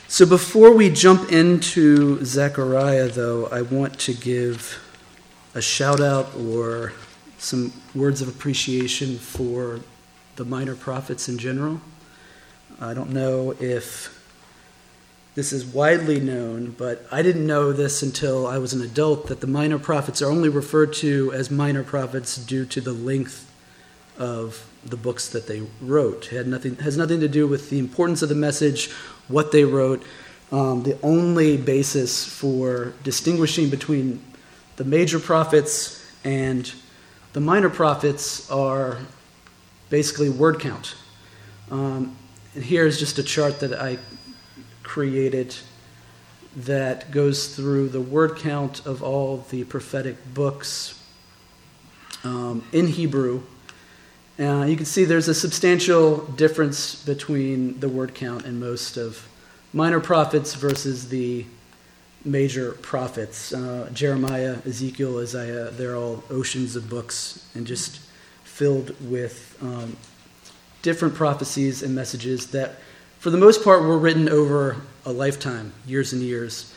So before we jump into Zechariah, though, I want to give a shout out or some words of appreciation for the minor prophets in general. I don't know if this is widely known, but I didn't know this until I was an adult, that the minor prophets are only referred to as minor prophets due to the length of the books that they wrote. It has nothing to do with the importance of the message, what they wrote. The only basis for distinguishing between the major prophets and the minor prophets are basically word count. And here's just a chart that I created that goes through the word count of all the prophetic books in Hebrew. You can see there's a substantial difference between the word count in most of minor prophets versus the major prophets. Jeremiah, Ezekiel, Isaiah, they're all oceans of books and just filled with different prophecies and messages that, for the most part, were written over a lifetime, years and years.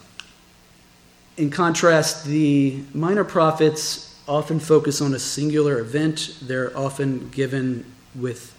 In contrast, the minor prophets often focus on a singular event. They're often given with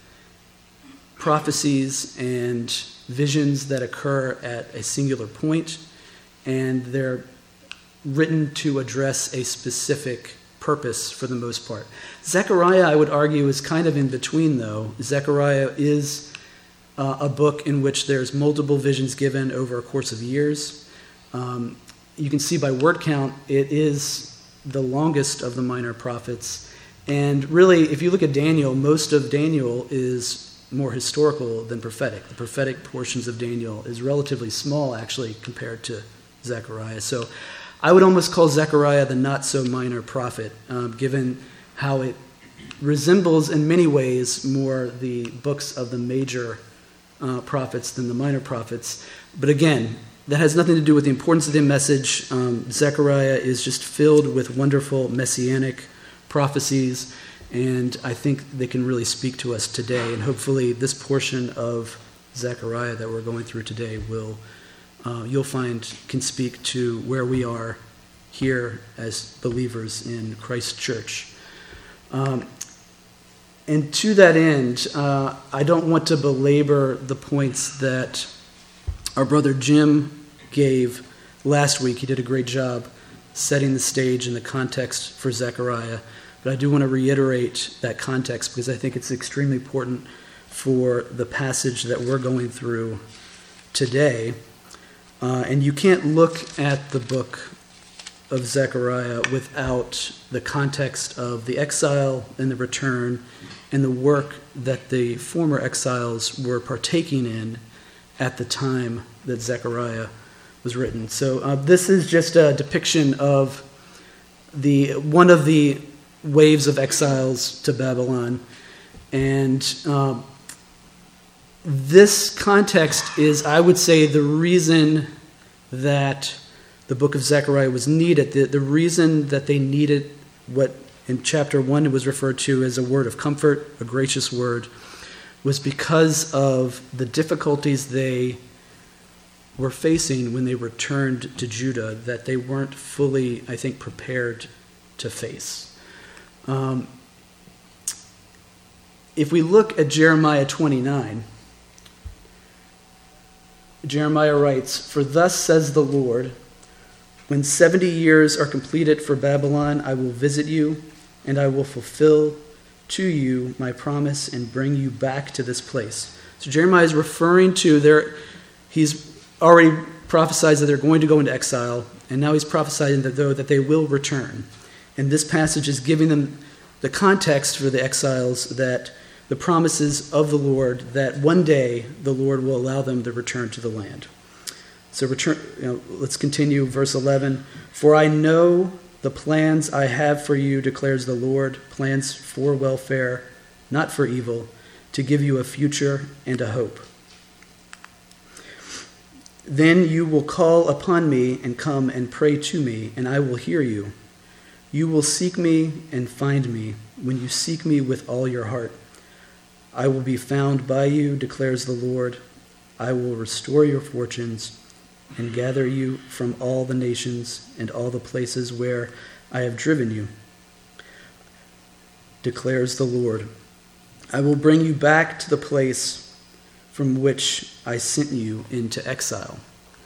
prophecies and visions that occur at a singular point, and they're written to address a specific purpose for the most part. Zechariah, I would argue, is kind of in between, though. Zechariah is a book in which there's multiple visions given over a course of years. You can see by word count, it is the longest of the minor prophets. And really, if you look at Daniel, most of Daniel is more historical than prophetic. The prophetic portions of Daniel is relatively small, actually, compared to Zechariah. So I would almost call Zechariah the not-so-minor prophet, given how it resembles in many ways more the books of the major prophets than the minor prophets. But again, that has nothing to do with the importance of the message. Zechariah is just filled with wonderful messianic prophecies, and I think they can really speak to us today. And hopefully this portion of Zechariah that we're going through today will, you'll find, can speak to where we are here as believers in Christ's church. And to that end, I don't want to belabor the points that our brother Jim gave last week. He did a great job setting the stage and the context for Zechariah. But I do want to reiterate that context because I think it's extremely important for the passage that we're going through today. And you can't look at the book of Zechariah without the context of the exile and the return and the work that the former exiles were partaking in at the time that Zechariah was written. So this is just a depiction of one of the waves of exiles to Babylon. And this context is, I would say, the reason that the book of Zechariah was needed. The reason that they needed what in chapter 1 it was referred to as a word of comfort, a gracious word, was because of the difficulties they were facing when they returned to Judah that they weren't fully, I think, prepared to face. If we look at Jeremiah 29, Jeremiah writes, "For thus says the Lord, when 70 years are completed for Babylon, I will visit you, and I will fulfill to you my promise and bring you back to this place." So Jeremiah is referring to he's already prophesied that they're going to go into exile, and now he's prophesying that they will return. And this passage is giving them the context for the exiles, that the promises of the Lord, that one day the Lord will allow them to return to the land. So let's continue, verse 11. "For I know the plans I have for you, declares the Lord, plans for welfare, not for evil, to give you a future and a hope. Then you will call upon me and come and pray to me, and I will hear you. You will seek me and find me when you seek me with all your heart. I will be found by you, declares the Lord. I will restore your fortunes and gather you from all the nations and all the places where I have driven you, declares the Lord. I will bring you back to the place from which I sent you into exile.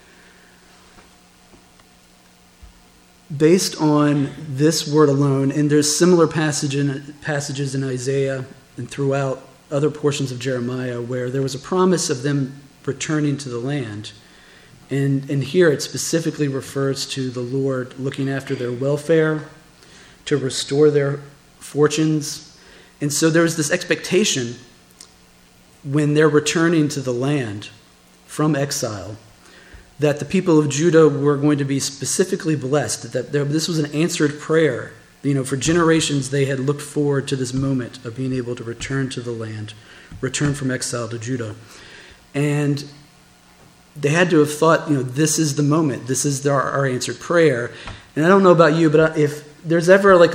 Based on this word alone, and there's similar passages in Isaiah and throughout other portions of Jeremiah where there was a promise of them returning to the land. And here it specifically refers to the Lord looking after their welfare, to restore their fortunes. And so there was this expectation when they're returning to the land from exile that the people of Judah were going to be specifically blessed, that this was an answered prayer. For generations they had looked forward to this moment of being able to return to the land, return from exile to Judah. And they had to have thought, this is the moment, this is our answered prayer. And I don't know about you, but if there's ever like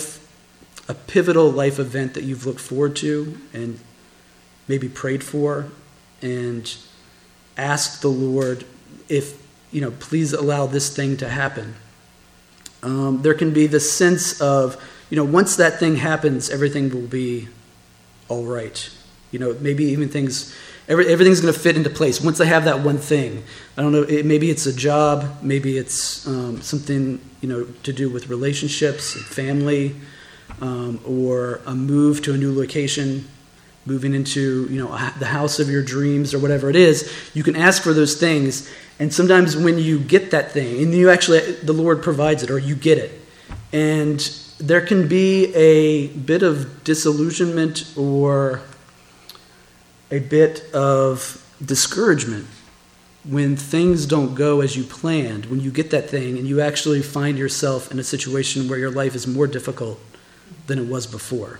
a pivotal life event that you've looked forward to and maybe prayed for and asked the Lord if, please allow this thing to happen. There can be this sense of, once that thing happens, everything will be all right. Maybe even everything's going to fit into place once they have that one thing. I don't know, maybe it's a job, maybe it's something, to do with relationships and family, or a move to a new location, moving into, the house of your dreams or whatever it is. You can ask for those things, and sometimes when you get that thing, and the Lord provides it, or you get it, and there can be a bit of disillusionment or a bit of discouragement when things don't go as you planned, when you get that thing and you actually find yourself in a situation where your life is more difficult than it was before.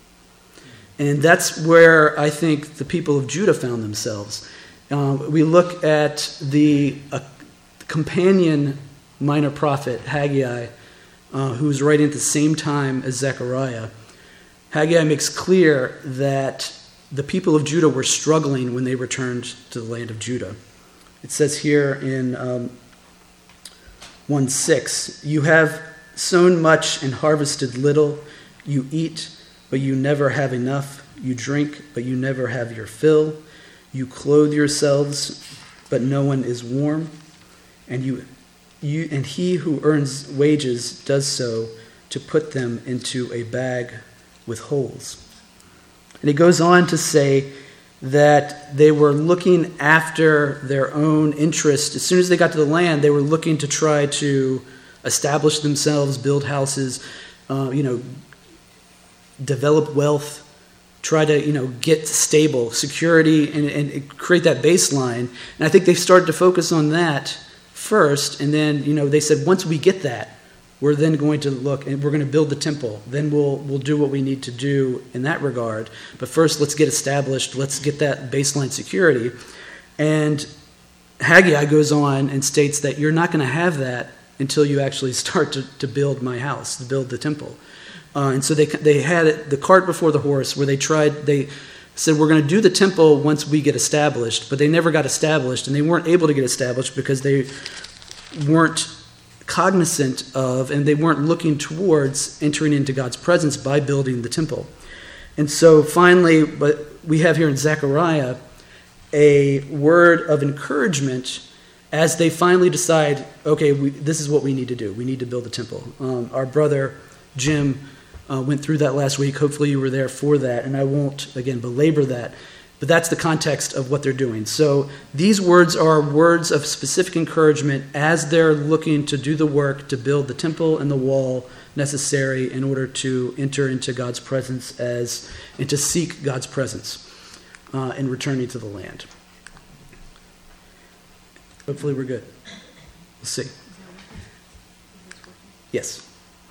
And that's where I think the people of Judah found themselves. We look at the companion minor prophet, Haggai, who's writing at the same time as Zechariah. Haggai makes clear that the people of Judah were struggling when they returned to the land of Judah. It says here in 1:6, you have sown much and harvested little. You eat, but you never have enough. You drink, but you never have your fill. You clothe yourselves, but no one is warm. And he who earns wages does so to put them into a bag with holes. And he goes on to say that they were looking after their own interest. As soon as they got to the land, they were looking to try to establish themselves, build houses, develop wealth, try to, get stable security and create that baseline. And I think they started to focus on that first. And then, they said, once we get that, we're then going to look and we're going to build the temple. Then we'll do what we need to do in that regard. But first, let's get established. Let's get that baseline security. And Haggai goes on and states that you're not going to have that until you actually start to build my house, to build the temple. And so they had the cart before the horse, where they said, we're going to do the temple once we get established, but they never got established, and they weren't able to get established because they weren't cognizant of, and they weren't looking towards entering into God's presence by building the temple. And so finally, what we have here in Zechariah, a word of encouragement as they finally decide, okay, this is what we need to do. We need to build the temple. Our brother, Jim, went through that last week. Hopefully you were there for that, and I won't, again, belabor that. But that's the context of what they're doing. So these words are words of specific encouragement as they're looking to do the work to build the temple and the wall necessary in order to enter into God's presence and to seek God's presence in returning to the land. Hopefully we're good. We'll see. Yes.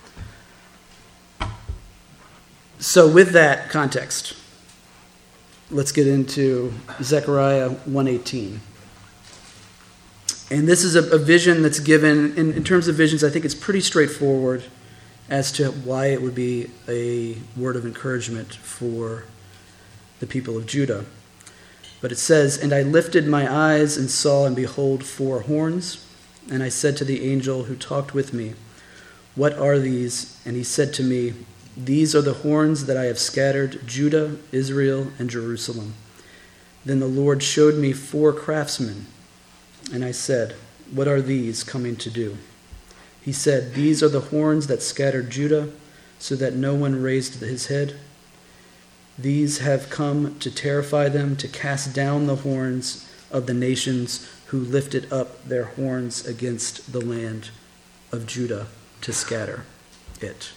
So with that context, let's get into Zechariah 1:18. And this is a vision that's given, in terms of visions, I think it's pretty straightforward as to why it would be a word of encouragement for the people of Judah. But it says, "And I lifted my eyes and saw, and behold, 4 horns. And I said to the angel who talked with me, 'What are these?' And he said to me, 'These are the horns that I have scattered Judah, Israel, and Jerusalem.' Then the Lord showed me 4 craftsmen. And I said, 'What are these coming to do?' He said, 'These are the horns that scattered Judah, so that no one raised his head. These have come to terrify them, to cast down the horns of the nations who lifted up their horns against the land of Judah, to scatter it.'"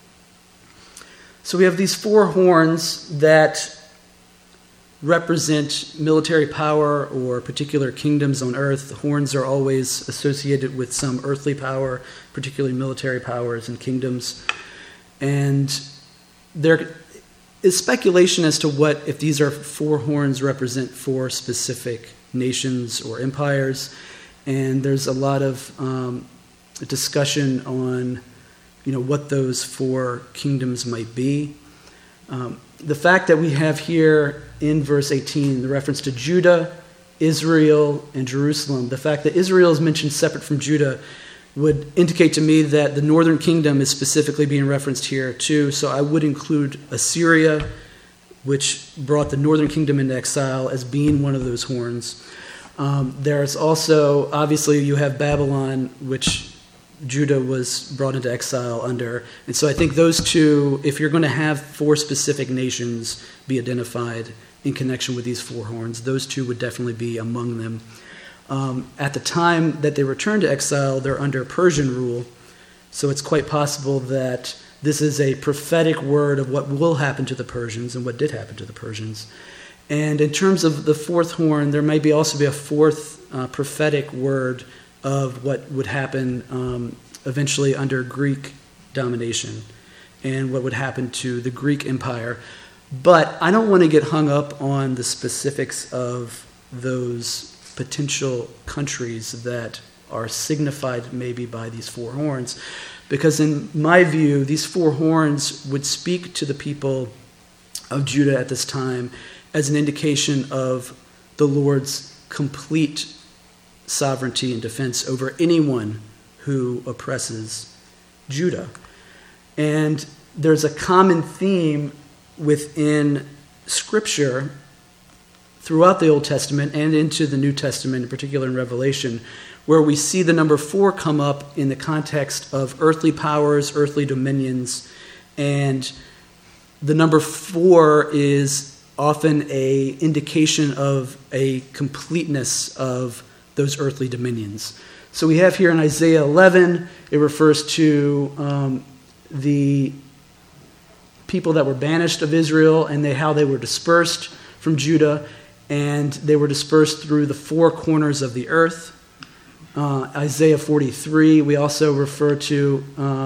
So we have these 4 horns that represent military power or particular kingdoms on earth. The horns are always associated with some earthly power, particularly military powers and kingdoms. And there is speculation as to what, if these are 4 horns, represent 4 specific nations or empires. And there's a lot of discussion on, what those 4 kingdoms might be. The fact that we have here in verse 18 the reference to Judah, Israel, and Jerusalem, the fact that Israel is mentioned separate from Judah would indicate to me that the northern kingdom is specifically being referenced here too. So I would include Assyria, which brought the northern kingdom into exile, as being one of those horns. There's also, obviously, you have Babylon, which Judah was brought into exile under. And so I think those 2, if you're going to have 4 specific nations be identified in connection with these 4 horns, those 2 would definitely be among them. At the time that they returned to exile, they're under Persian rule. So it's quite possible that this is a prophetic word of what will happen to the Persians and what did happen to the Persians. And in terms of the 4th horn, there might also be a 4th prophetic word of what would happen eventually under Greek domination and what would happen to the Greek Empire. But I don't want to get hung up on the specifics of those potential countries that are signified maybe by these 4 horns, because in my view, these 4 horns would speak to the people of Judah at this time as an indication of the Lord's complete sovereignty and defense over anyone who oppresses Judah. And there's a common theme within Scripture throughout the Old Testament and into the New Testament, in particular in Revelation, where we see the number 4 come up in the context of earthly powers, earthly dominions, and the number 4 is often an indication of a completeness of those earthly dominions. So we have here in Isaiah 11, it refers to the people that were banished of Israel and how they were dispersed from Judah, and they were dispersed through the 4 corners of the earth. Isaiah 43, we also refer to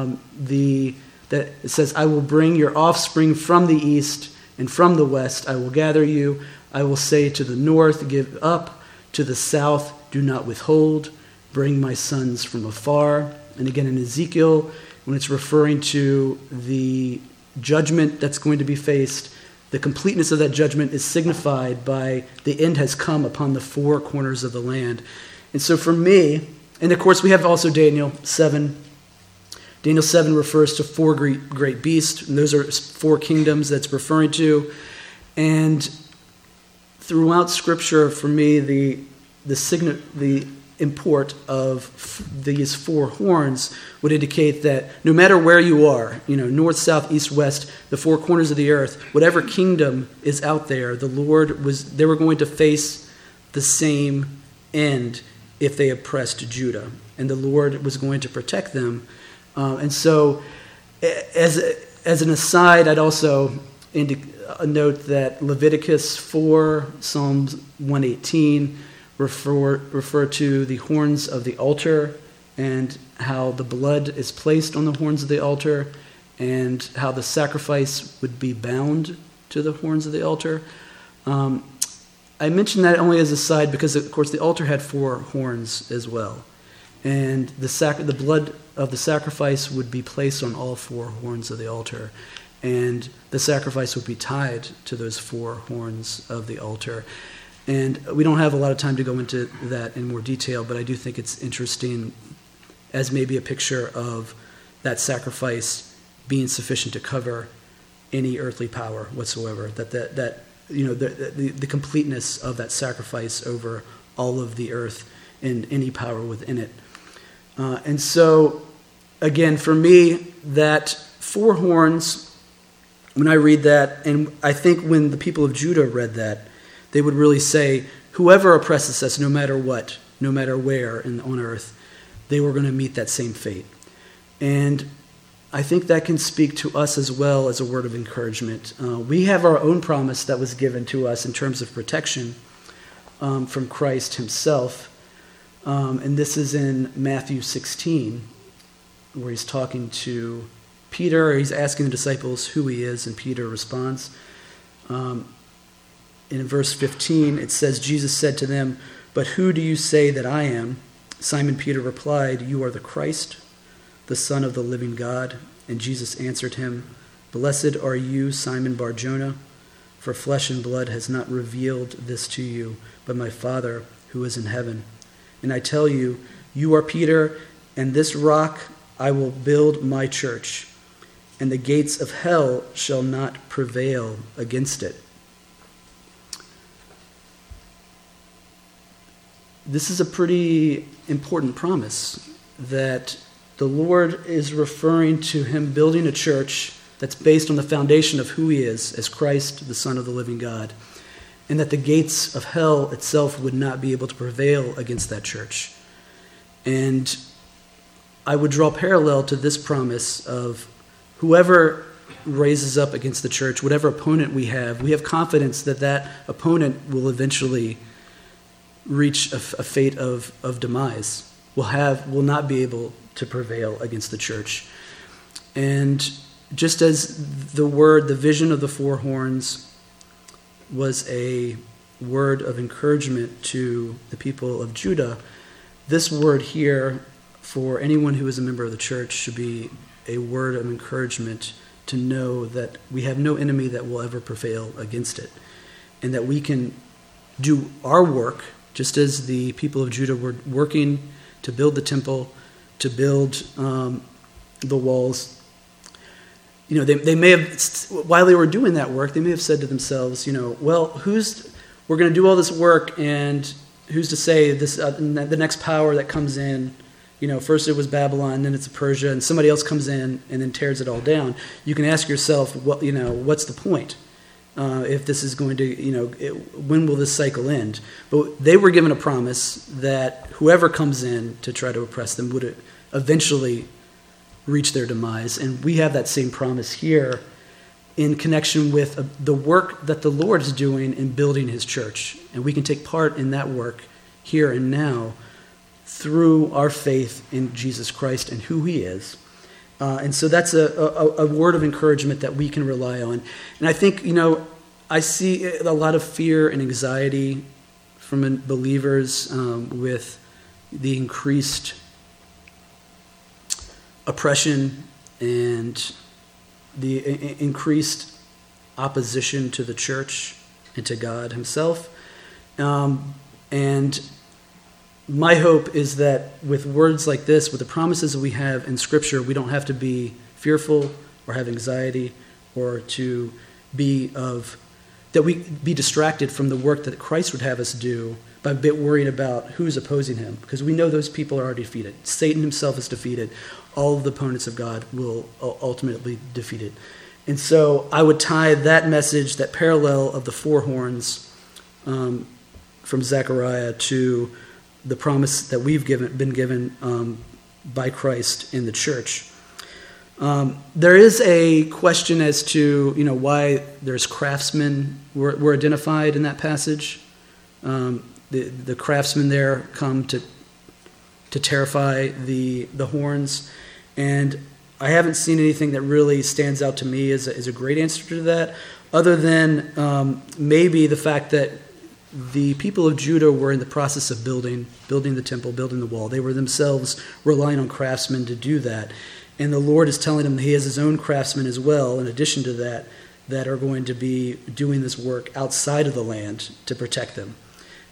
that it says, "I will bring your offspring from the east, and from the west I will gather you. I will say to the north, give up, to the south, do not withhold. Bring my sons from afar." And again in Ezekiel, when it's referring to the judgment that's going to be faced, the completeness of that judgment is signified by the end has come upon the 4 corners of the land. And so for me, and of course we have also Daniel 7. Daniel 7 refers to 4 great beasts, and those are 4 kingdoms that's referring to. And throughout Scripture, for me, the import of these 4 horns would indicate that no matter where you are, north, south, east, west, the 4 corners of the earth, whatever kingdom is out there, they were going to face the same end if they oppressed Judah, and the Lord was going to protect them. And so, as an aside, I'd also note that Leviticus 4, Psalms 118 refer to the horns of the altar and how the blood is placed on the horns of the altar and how the sacrifice would be bound to the horns of the altar. I mention that only as a side because, of course, the altar had 4 horns as well. And the blood of the sacrifice would be placed on all 4 horns of the altar. And the sacrifice would be tied to those 4 horns of the altar. And we don't have a lot of time to go into that in more detail, but I do think it's interesting as maybe a picture of that sacrifice being sufficient to cover any earthly power whatsoever. That the completeness of that sacrifice over all of the earth and any power within it. And so, again, for me, that four horns, when I read that, and I think when the people of Judah read that, they would really say, whoever oppresses us, no matter what, no matter where on earth, they were going to meet that same fate. And I think that can speak to us as well as a word of encouragement. We have our own promise that was given to us in terms of protection from Christ himself. And this is in Matthew 16, where he's talking to Peter. He's asking the disciples who he is, and Peter responds. In verse 15, it says, Jesus said to them, "But who do you say that I am?" Simon Peter replied, "You are the Christ, the Son of the living God." And Jesus answered him, "Blessed are you, Simon Bar-Jonah, for flesh and blood has not revealed this to you, but my Father who is in heaven. And I tell you, you are Peter, and this rock I will build my church, and the gates of hell shall not prevail against it." This is a pretty important promise that the Lord is referring to him building a church that's based on the foundation of who he is as Christ, the Son of the living God, and that the gates of hell itself would not be able to prevail against that church. And I would draw parallel to this promise of whoever raises up against the church, whatever opponent we have confidence that that opponent will eventually reach a fate of demise, will not be able to prevail against the church. And just as the vision of the four horns was a word of encouragement to the people of Judah, this word here for anyone who is a member of the church should be a word of encouragement to know that we have no enemy that will ever prevail against it, and that we can do our work just as the people of Judah were working to build the temple, to build the walls. They may have, while they were doing that work, they may have said to themselves, well, we're going to do all this work, and who's to say this the next power that comes in, first it was Babylon, then it's Persia, and somebody else comes in and then tears it all down. You can ask yourself, what's the point? If this is going to, when will this cycle end? But they were given a promise that whoever comes in to try to oppress them would eventually reach their demise. And we have that same promise here in connection with the work that the Lord is doing in building his church. And we can take part in that work here and now through our faith in Jesus Christ and who he is. And so that's a word of encouragement that we can rely on. And I think, I see a lot of fear and anxiety from believers with the increased oppression and the increased opposition to the church and to God himself. And my hope is that with words like this, with the promises that we have in Scripture, we don't have to be fearful or have anxiety or to be that we be distracted from the work that Christ would have us do by a bit worrying about who's opposing him, because we know those people are already defeated. Satan himself is defeated. All of the opponents of God will ultimately be defeated. And so I would tie that message, that parallel of the four horns from Zechariah to the promise that we've been given by Christ in the church. There is a question as to why there's craftsmen were identified in that passage. The craftsmen there come to terrify the horns, and I haven't seen anything that really stands out to me as a great answer to that, other than maybe the fact that the people of Judah were in the process of building the temple, building the wall. They were themselves relying on craftsmen to do that. And the Lord is telling them that he has his own craftsmen as well, in addition to that are going to be doing this work outside of the land to protect them.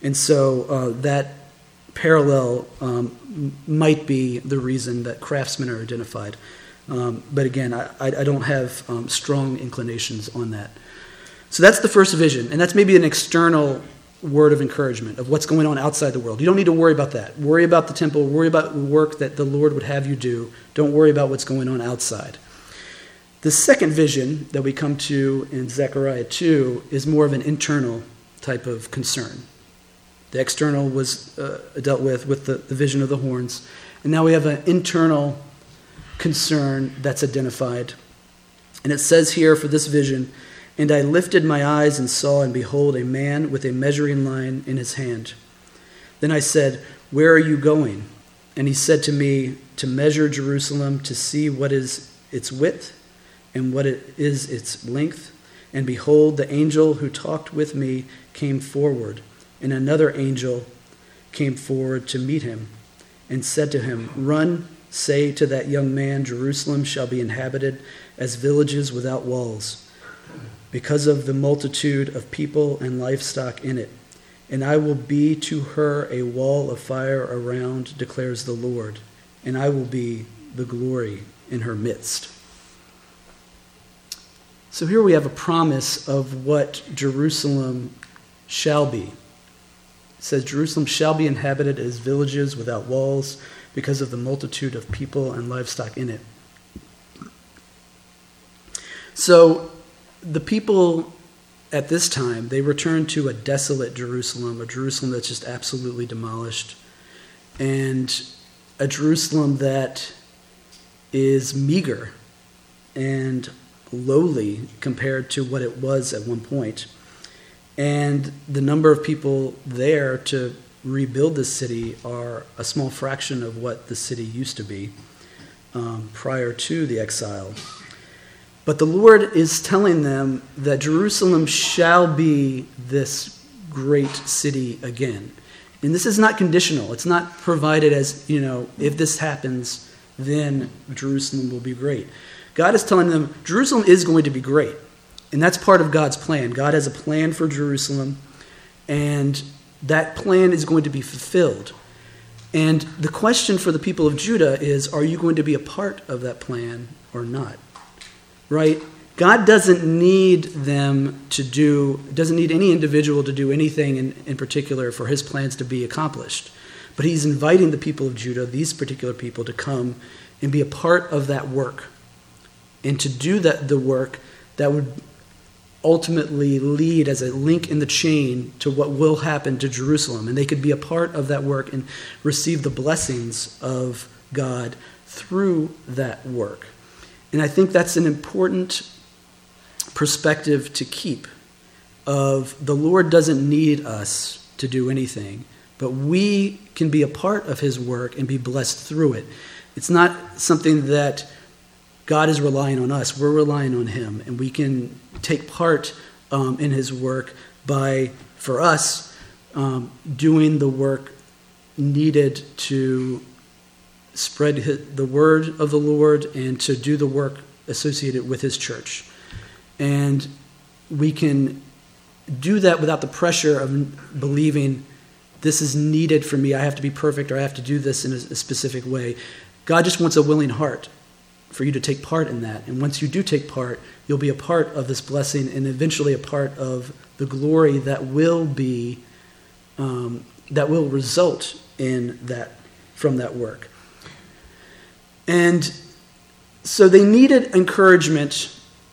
And so that parallel might be the reason that craftsmen are identified. But again, I don't have strong inclinations on that. So that's the first vision, and that's maybe an external word of encouragement of what's going on outside the world. You don't need to worry about that. Worry about the temple, worry about work that the Lord would have you do. Don't worry about what's going on outside. The second vision that we come to in Zechariah 2 is more of an internal type of concern. The external was dealt with the vision of the horns, and now we have an internal concern that's identified. And it says here for this vision, "And I lifted my eyes and saw, and behold, a man with a measuring line in his hand. Then I said, 'Where are you going?' And he said to me, 'To measure Jerusalem, to see what is its width and what is its length.' And behold, the angel who talked with me came forward, and another angel came forward to meet him, and said to him, 'Run, say to that young man, Jerusalem shall be inhabited as villages without walls, because of the multitude of people and livestock in it. And I will be to her a wall of fire around, declares the Lord, and I will be the glory in her midst.'" So here we have a promise of what Jerusalem shall be. It says, "Jerusalem shall be inhabited as villages without walls, because of the multitude of people and livestock in it." So the people at this time, they returned to a desolate Jerusalem, a Jerusalem that's just absolutely demolished, and a Jerusalem that is meager and lowly compared to what it was at one point. And the number of people there to rebuild this city are a small fraction of what the city used to be prior to the exile. But the Lord is telling them that Jerusalem shall be this great city again. And this is not conditional. It's not provided as, if this happens, then Jerusalem will be great. God is telling them Jerusalem is going to be great. And that's part of God's plan. God has a plan for Jerusalem, and that plan is going to be fulfilled. And the question for the people of Judah is, are you going to be a part of that plan or not? Right? God doesn't need doesn't need any individual to do anything in particular for his plans to be accomplished. But he's inviting the people of Judah, these particular people, to come and be a part of that work. And to do the work that would ultimately lead as a link in the chain to what will happen to Jerusalem. And they could be a part of that work and receive the blessings of God through that work. And I think that's an important perspective to keep of the Lord doesn't need us to do anything, but we can be a part of his work and be blessed through it. It's not something that God is relying on us. We're relying on him, and we can take part in his work by, for us, doing the work needed to spread the word of the Lord and to do the work associated with his church. And we can do that without the pressure of believing this is needed for me. I have to be perfect, or I have to do this in a specific way. God just wants a willing heart for you to take part in that. And once you do take part, you'll be a part of this blessing and eventually a part of the glory that will be, that will result in that, from that work. And so they needed encouragement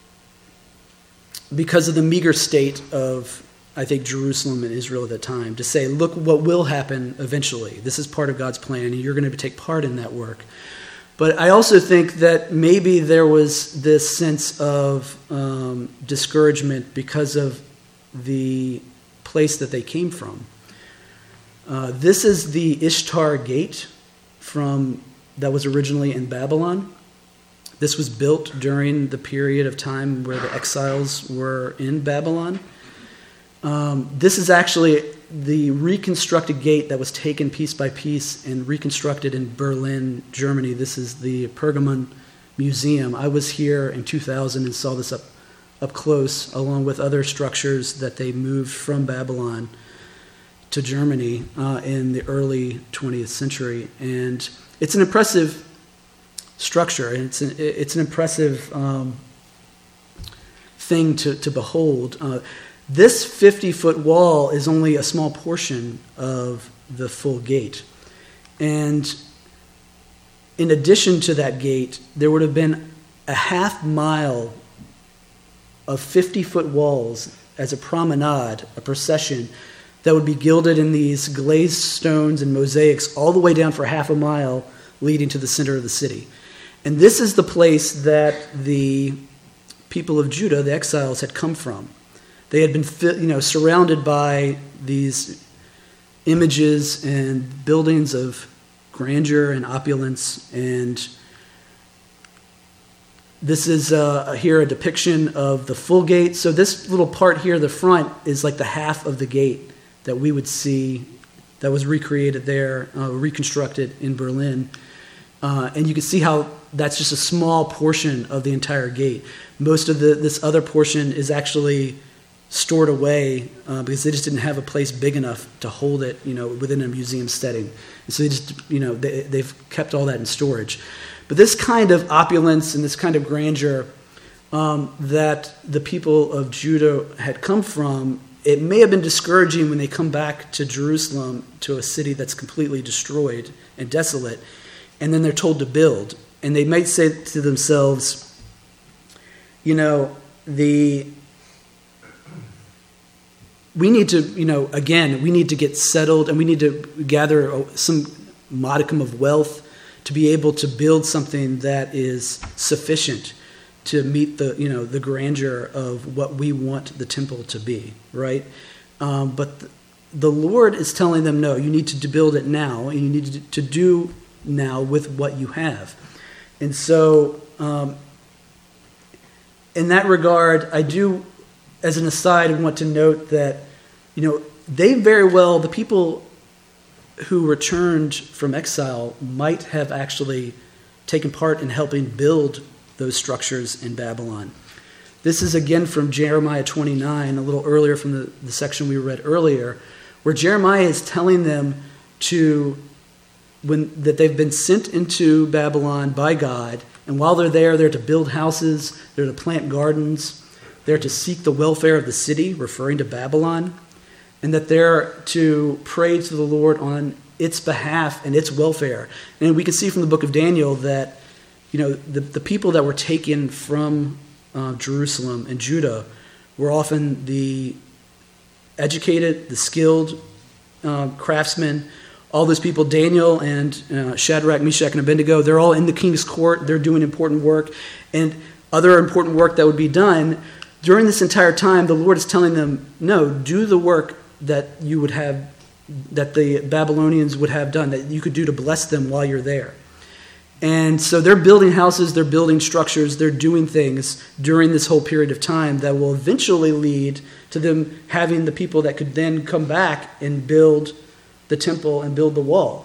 because of the meager state of, I think, Jerusalem and Israel at that time, to say, look what will happen eventually. This is part of God's plan, and you're going to take part in that work. But I also think that maybe there was this sense of discouragement because of the place that they came from. This is the Ishtar Gate that was originally in Babylon. This was built during the period of time where the exiles were in Babylon. This is actually the reconstructed gate that was taken piece by piece and reconstructed in Berlin, Germany. This is the Pergamon Museum. I was here in 2000 and saw this up close, along with other structures that they moved from Babylon to Germany in the early 20th century. And it's an impressive structure, and it's an impressive thing to behold. This 50-foot wall is only a small portion of the full gate. And in addition to that gate, there would have been a half mile of 50-foot walls as a promenade, a procession, that would be gilded in these glazed stones and mosaics all the way down for half a mile leading to the center of the city. And this is the place that the people of Judah, the exiles, had come from. They had been surrounded by these images and buildings of grandeur and opulence, and this is here a depiction of the full gate. So this little part here, the front, is like the half of the gate that we would see that was recreated there, reconstructed in Berlin. And you can see how that's just a small portion of the entire gate. Most of this other portion is actually stored away because they just didn't have a place big enough to hold it, within a museum setting. And so they just, they've kept all that in storage. But this kind of opulence and this kind of grandeur that the people of Judah had come from, it may have been discouraging when they come back to Jerusalem, to a city that's completely destroyed and desolate, and then they're told to build. And they might say to themselves, we need to, we need to get settled, and we need to gather some modicum of wealth to be able to build something that is sufficient to meet the grandeur of what we want the temple to be, right? But the Lord is telling them, no, you need to build it now, and you need to do now with what you have. And so, in that regard, I do, as an aside, want to note that, the people who returned from exile might have actually taken part in helping build those structures in Babylon. This is again from Jeremiah 29, a little earlier from the section we read earlier, where Jeremiah is telling them that they've been sent into Babylon by God, and while they're to build houses, they're to plant gardens, they're to seek the welfare of the city, referring to Babylon, and that they're to pray to the Lord on its behalf and its welfare. And we can see from the book of Daniel that, the people that were taken from Jerusalem and Judah were often the educated, the skilled craftsmen. All those people, Daniel and Shadrach, Meshach, and Abednego, they're all in the king's court. They're doing important work. And other important work that would be done, during this entire time, the Lord is telling them, no, do the work that you would have, that the Babylonians would have done, that you could do to bless them while you're there. And so they're building houses, they're building structures, they're doing things during this whole period of time that will eventually lead to them having the people that could then come back and build the temple and build the wall.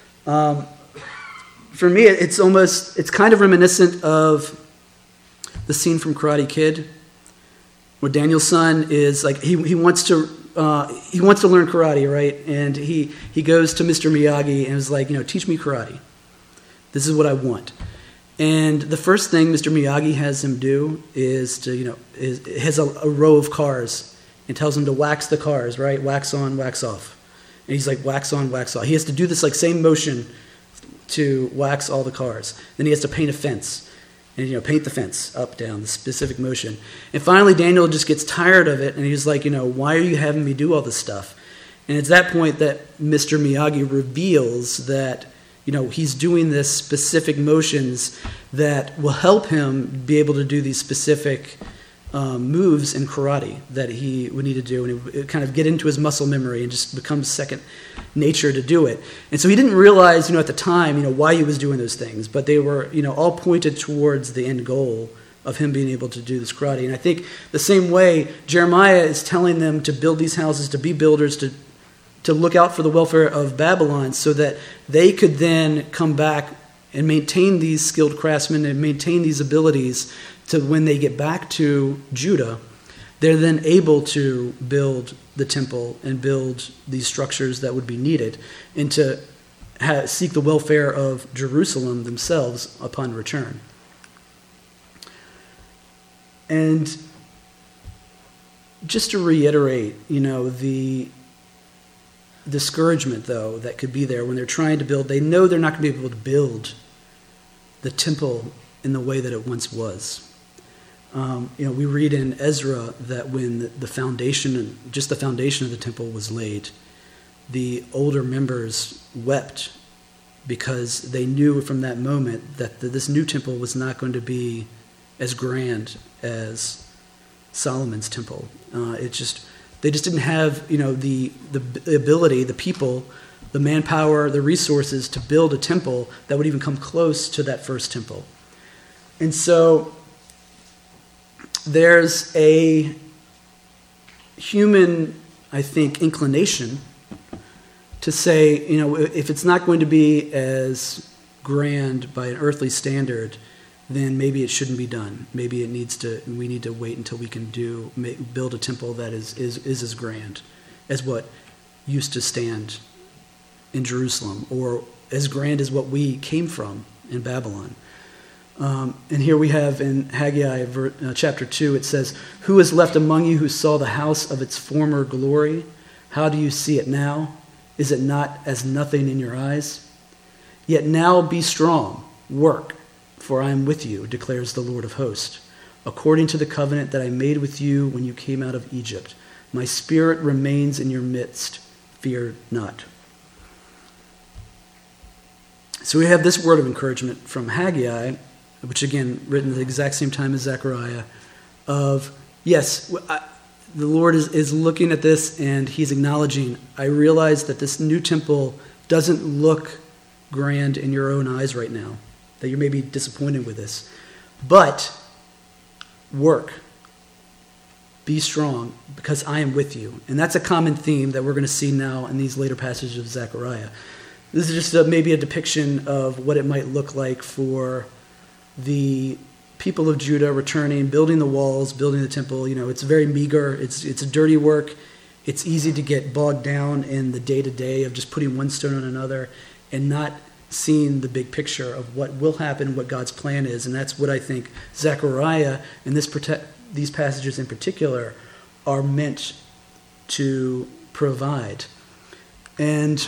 For me, it's kind of reminiscent of the scene from Karate Kid, where Daniel's son is like, he wants to learn karate, right? And he goes to Mr. Miyagi and is like, teach me karate. This is what I want. And the first thing Mr. Miyagi has him do is to, has a row of cars and tells him to wax the cars, right? Wax on, wax off. And he's like, wax on, wax off. He has to do this same motion to wax all the cars. Then he has to paint a fence. And, paint the fence up, down, the specific motion. And finally, Daniel just gets tired of it, and he's like, why are you having me do all this stuff? And it's that point that Mr. Miyagi reveals that, he's doing this specific motions that will help him be able to do these specific moves in karate that he would need to do, and it would kind of get into his muscle memory and just become second nature to do it. And so he didn't realize, at the time, why he was doing those things, but they were, all pointed towards the end goal of him being able to do this karate. And I think the same way Jeremiah is telling them to build these houses, to be builders, to look out for the welfare of Babylon so that they could then come back and maintain these skilled craftsmen and maintain these abilities to when they get back to Judah, they're then able to build the temple and build these structures that would be needed, and to seek the welfare of Jerusalem themselves upon return. And just to reiterate, the discouragement, though, that could be there when they're trying to build, they know they're not going to be able to build the temple in the way that it once was. We read in Ezra that when the foundation, just the foundation of the temple was laid, the older members wept because they knew from that moment that this new temple was not going to be as grand as Solomon's temple. They just didn't have, the ability, the people, the manpower, the resources to build a temple that would even come close to that first temple. And so there's a human, I think, inclination to say, if it's not going to be as grand by an earthly standard, then maybe it shouldn't be done. Maybe we need to wait until we can build a temple that is as grand as what used to stand in Jerusalem, or as grand as what we came from in Babylon. And here we have in Haggai chapter 2, it says, "Who is left among you who saw the house of its former glory? How do you see it now? Is it not as nothing in your eyes? Yet now be strong, work, for I am with you, declares the Lord of hosts, according to the covenant that I made with you when you came out of Egypt. My spirit remains in your midst. Fear not." So we have this word of encouragement from Haggai, which again, written at the exact same time as Zechariah, of, yes, the Lord is looking at this and he's acknowledging, I realize that this new temple doesn't look grand in your own eyes right now, that you may be disappointed with this. But work. Be strong, because I am with you. And that's a common theme that we're going to see now in these later passages of Zechariah. This is just maybe a depiction of what it might look like for the people of Judah returning, building the walls, building the temple. It's very meager. It's a dirty work. It's easy to get bogged down in the day-to-day of just putting one stone on another and not seeing the big picture of what will happen, what God's plan is. And that's what I think Zechariah and these passages in particular are meant to provide. And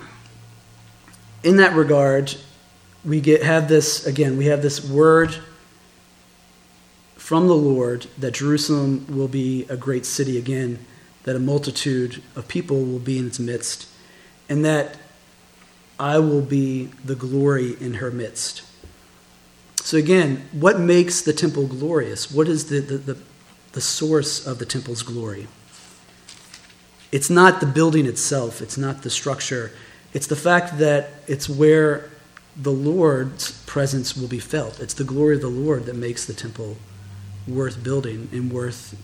in that regard, we have this word from the Lord that Jerusalem will be a great city again, that a multitude of people will be in its midst, and that I will be the glory in her midst. So again, what makes the temple glorious? What is the source of the temple's glory? It's not the building itself. It's not the structure. It's the fact that it's where the Lord's presence will be felt. It's the glory of the Lord that makes the temple worth building and worth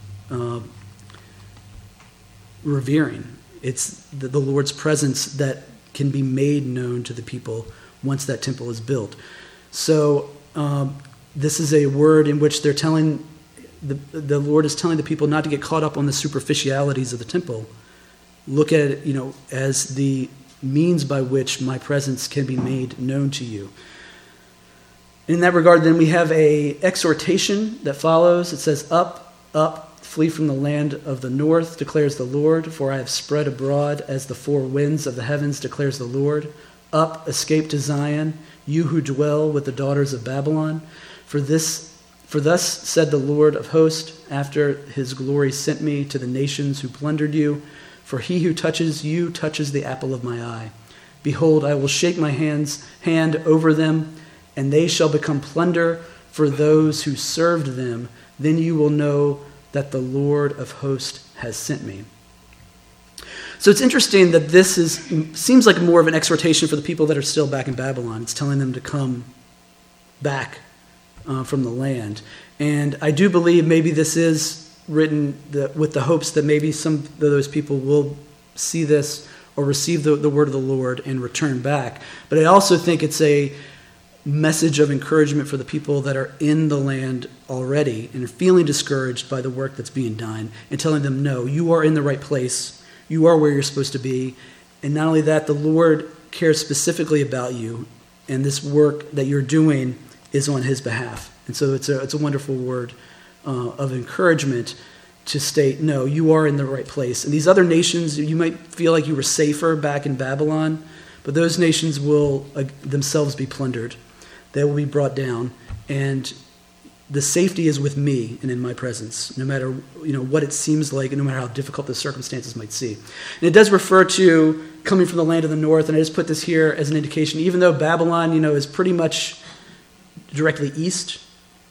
revering. It's the Lord's presence that can be made known to the people once that temple is built. So this is a word in which they're telling, the Lord is telling the people not to get caught up on the superficialities of the temple. Look at it, as the means by which my presence can be made known to you. In that regard, then, we have a exhortation that follows. It says, "Up, up, flee from the land of the north, declares the Lord, for I have spread abroad as the four winds of the heavens, declares the Lord. Up, escape to Zion, you who dwell with the daughters of Babylon. For thus said the Lord of hosts, after his glory sent me to the nations who plundered you. For he who touches you touches the apple of my eye. Behold, I will shake my hand over them, and they shall become plunder for those who served them. Then you will know that the Lord of hosts has sent me." So it's interesting that this seems like more of an exhortation for the people that are still back in Babylon. It's telling them to come back from the land. And I do believe maybe this is written with the hopes that maybe some of those people will see this or receive the word of the Lord and return back. But I also think it's message of encouragement for the people that are in the land already and are feeling discouraged by the work that's being done, and telling them, no, you are in the right place. You are where you're supposed to be. And not only that, the Lord cares specifically about you, and this work that you're doing is on his behalf. And so it's a wonderful word of encouragement to state, no, you are in the right place. And these other nations, you might feel like you were safer back in Babylon, but those nations will themselves be plundered. They will be brought down, and the safety is with me and in my presence, no matter what it seems like, and no matter how difficult the circumstances might seem. And it does refer to coming from the land of the north, and I just put this here as an indication. Even though Babylon, is pretty much directly east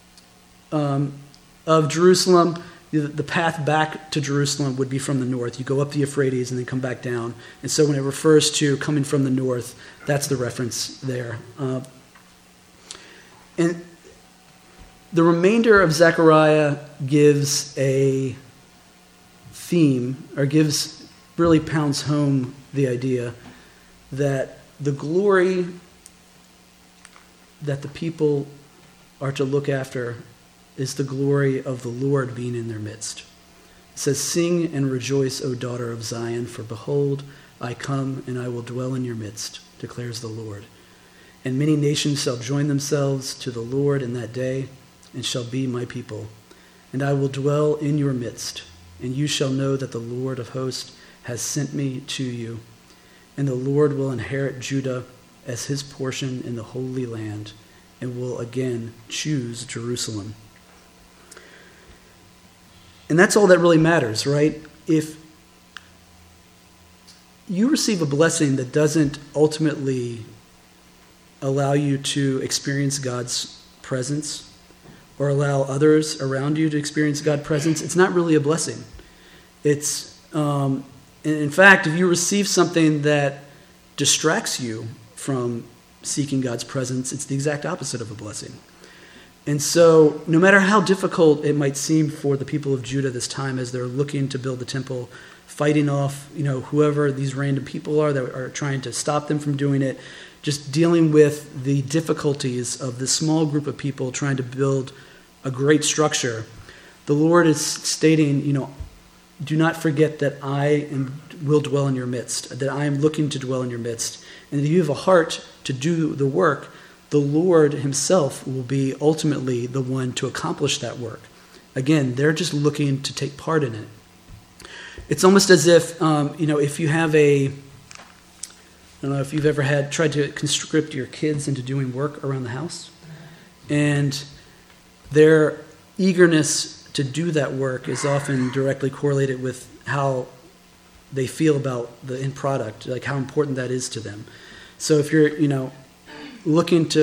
of Jerusalem, the path back to Jerusalem would be from the north. You go up the Euphrates and then come back down. And so when it refers to coming from the north, that's the reference there. And the remainder of Zechariah gives a theme, or really pounds home the idea that the glory that the people are to look after is the glory of the Lord being in their midst. It says, "Sing and rejoice, O daughter of Zion, for behold, I come and I will dwell in your midst, declares the Lord. And many nations shall join themselves to the Lord in that day, and shall be my people. And I will dwell in your midst, and you shall know that the Lord of hosts has sent me to you. And the Lord will inherit Judah as his portion in the Holy Land, and will again choose Jerusalem." And that's all that really matters, right? If you receive a blessing that doesn't ultimately allow you to experience God's presence, or allow others around you to experience God's presence, it's not really a blessing. It's, in fact, if you receive something that distracts you from seeking God's presence, it's the exact opposite of a blessing. And so, no matter how difficult it might seem for the people of Judah this time as they're looking to build the temple, fighting off, whoever these random people are that are trying to stop them from doing it, just dealing with the difficulties of this small group of people trying to build a great structure, the Lord is stating, do not forget that I will dwell in your midst, that I am looking to dwell in your midst. And if you have a heart to do the work, the Lord himself will be ultimately the one to accomplish that work. Again, they're just looking to take part in it. It's almost as if, if you have I don't know if you've ever tried to conscript your kids into doing work around the house, and their eagerness to do that work is often directly correlated with how they feel about the end product, like how important that is to them. So if you're, looking to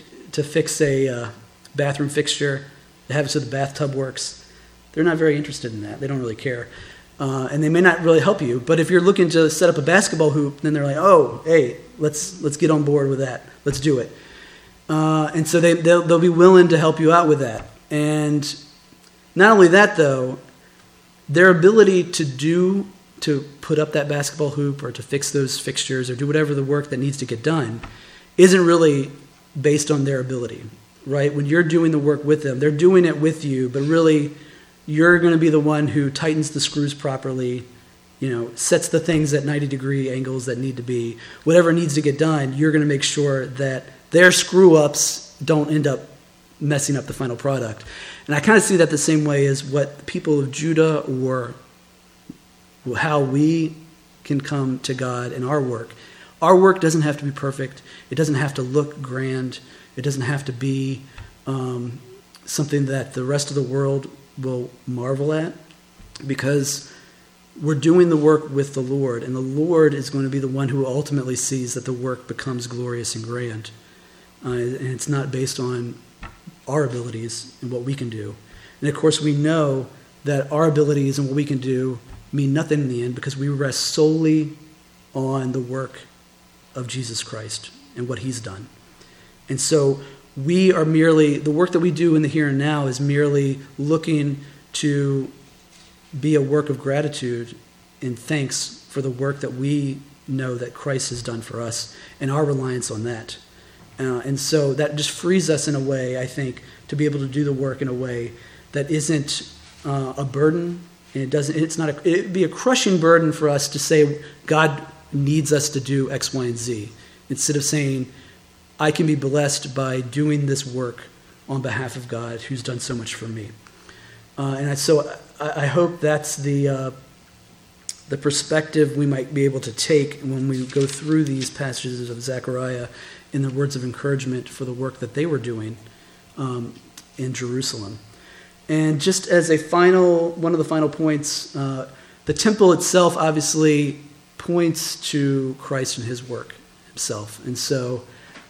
fix a bathroom fixture, to have it so the bathtub works, they're not very interested in that. They don't really care. And they may not really help you. But if you're looking to set up a basketball hoop, then they're like, oh, hey, let's get on board with that. Let's do it. And so they'll be willing to help you out with that. And not only that, though, their ability to put up that basketball hoop or to fix those fixtures or do whatever the work that needs to get done isn't really based on their ability, right? When you're doing the work with them, they're doing it with you, but really you're going to be the one who tightens the screws properly, sets the things at 90-degree angles that need to be. Whatever needs to get done, you're going to make sure that their screw-ups don't end up messing up the final product. And I kind of see that the same way as what the people of Judah, or how we can come to God in our work. Our work doesn't have to be perfect. It doesn't have to look grand. It doesn't have to be something that the rest of the world will marvel at, because we're doing the work with the Lord, and the Lord is going to be the one who ultimately sees that the work becomes glorious and grand. And it's not based on our abilities and what we can do. And of course, we know that our abilities and what we can do mean nothing in the end, because we rest solely on the work of Jesus Christ and what he's done. And so we are merely, the work that we do in the here and now is merely looking to be a work of gratitude and thanks for the work that we know that Christ has done for us and our reliance on that. And so that just frees us in a way, I think, to be able to do the work in a way that isn't a burden. And it'd be a crushing burden for us to say God needs us to do X, Y, and Z, instead of saying, I can be blessed by doing this work on behalf of God who's done so much for me. So I hope that's the perspective we might be able to take when we go through these passages of Zechariah in the words of encouragement for the work that they were doing in Jerusalem. And just as one of the final points, the temple itself obviously points to Christ and his work himself. And so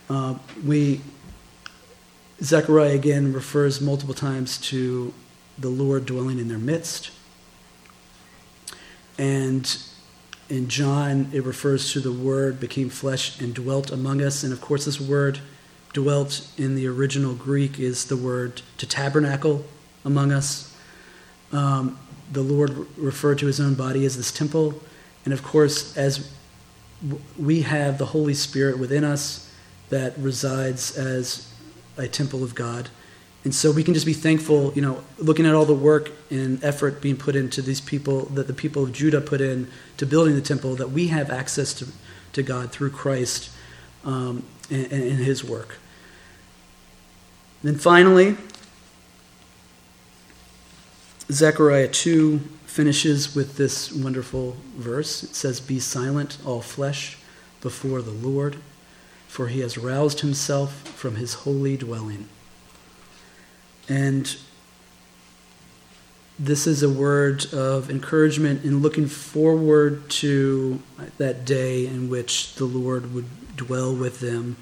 Zechariah again refers multiple times to the Lord dwelling in their midst. And in John, it refers to the Word became flesh and dwelt among us. And of course, this word dwelt in the original Greek is the word to tabernacle among us. The Lord referred to his own body as this temple. And of course, as we have the Holy Spirit within us that resides as a temple of God. And so we can just be thankful, looking at all the work and effort being put into these people, that the people of Judah put in to building the temple, that we have access to God through Christ and his work. Then finally, Zechariah 2 finishes with this wonderful verse. It says, "Be silent, all flesh, before the Lord, for he has roused himself from his holy dwelling." And this is a word of encouragement in looking forward to that day in which the Lord would dwell with them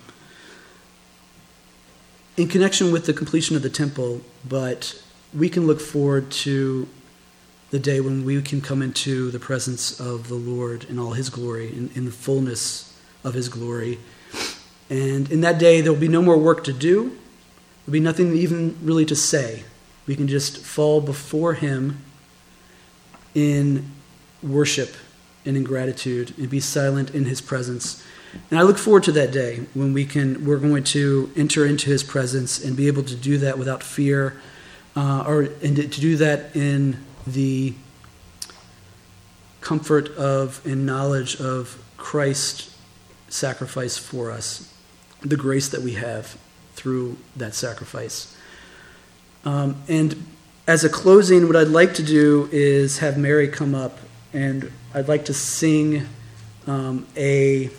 in connection with the completion of the temple, but we can look forward to the day when we can come into the presence of the Lord in all his glory, in the fullness of his glory. And in that day, there will be no more work to do. There'll be nothing even really to say. We can just fall before him in worship and in gratitude and be silent in his presence. And I look forward to that day when we're going to enter into his presence and be able to do that without fear, and to do that in the comfort of and knowledge of Christ's sacrifice for us, the grace that we have through that sacrifice. And as a closing, what I'd like to do is have Mary come up, and I'd like to sing a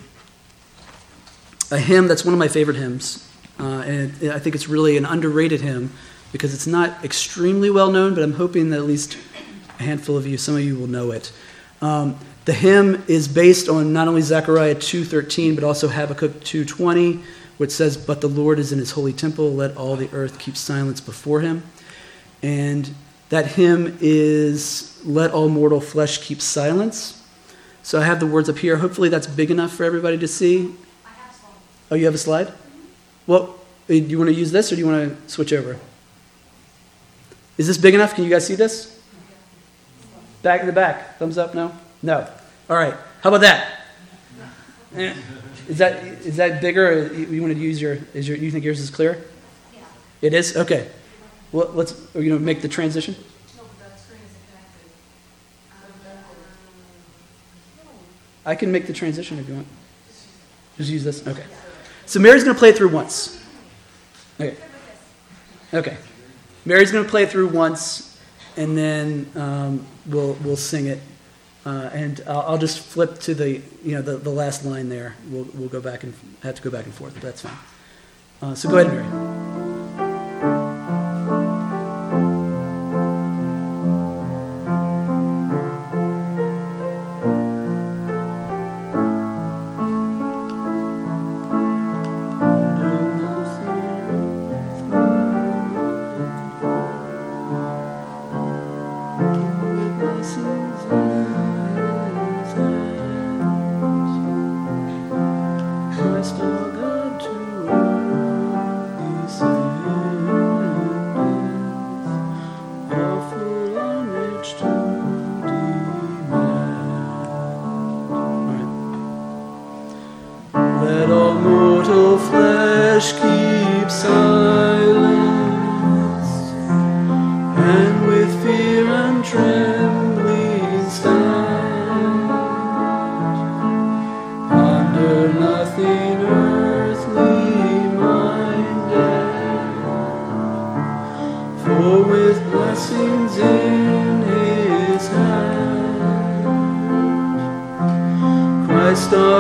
hymn that's one of my favorite hymns. And I think it's really an underrated hymn because it's not extremely well known, but I'm hoping that at least a handful of you, some of you will know it. The hymn is based on not only Zechariah 2:13, but also Habakkuk 2:20, which says, "But the Lord is in his holy temple, let all the earth keep silence before him." And that hymn is, "Let all mortal flesh keep silence." So I have the words up here. Hopefully that's big enough for everybody to see. I have a slide. Oh, you have a slide? Well, do you want to use this or do you want to switch over? Is this big enough? Can you guys see this? Back in the back. Thumbs up? No? No. All right. How about that? Is that bigger? Or you want to use you think yours is clear? Yeah. It is? Okay. Well, are you going to make the transition? No, but the screen isn't connected. I can make the transition if you want. Just use this? Okay. So Mary's going to play it through once. Okay. Okay. Mary's going to play it through once, and then we'll sing it. And I'll just flip to the last line there. We'll go back and have to go back and forth, but that's fine. So go ahead, Mary. Christ, our God, to earth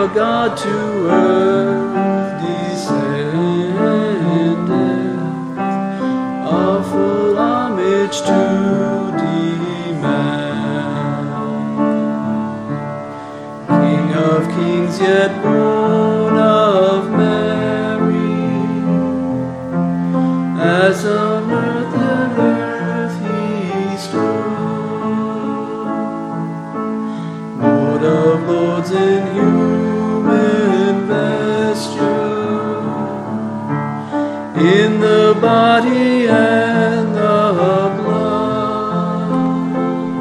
God to earth descended, awful homage to demand. King of kings, yet born of Mary, as on earth and earth he stood, Lord of lords in human vesture, in the body and the blood.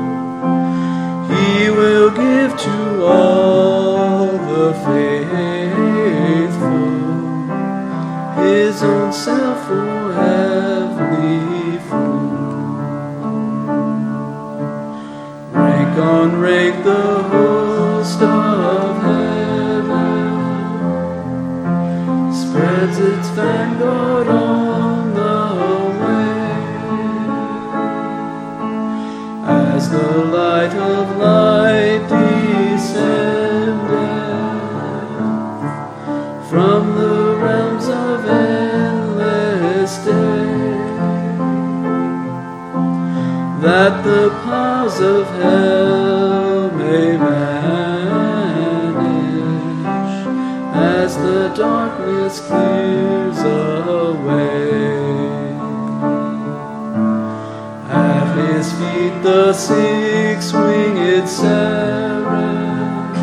He will give to all the faithful his own self for heavenly food. Rank on rank the host of heaven spreads its vanguard on the way, as the light of light descended from the realms of endless day, that the powers of hell may vanish as the darkness clears away. At his feet the six-winged seraph,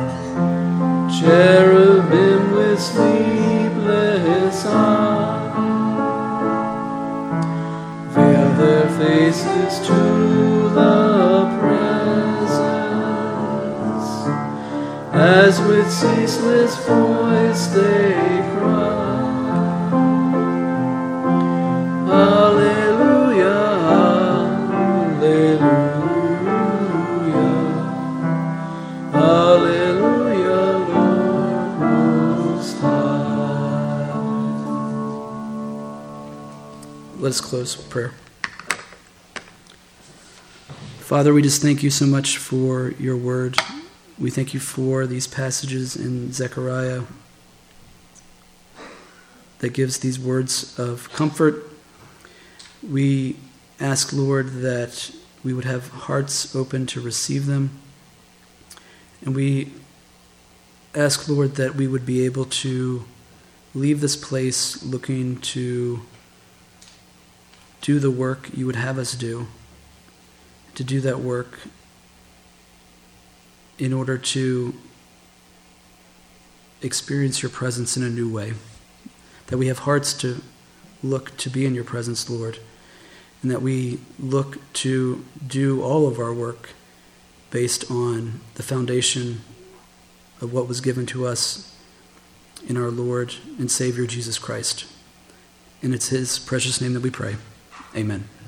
cherubim with sleepless eyes, veil their faces to the presence, as with ceaseless voice they cry, Hallelujah, Hallelujah, Hallelujah, Lord Most High. Let us close with prayer. Father, we just thank you so much for your word. We thank you for these passages in Zechariah that gives these words of comfort. We ask, Lord, that we would have hearts open to receive them. And we ask, Lord, that we would be able to leave this place looking to do the work you would have us do, to do that work in order to experience your presence in a new way, that we have hearts to look to be in your presence, Lord, and that we look to do all of our work based on the foundation of what was given to us in our Lord and Savior Jesus Christ. And it's his precious name that we pray. Amen.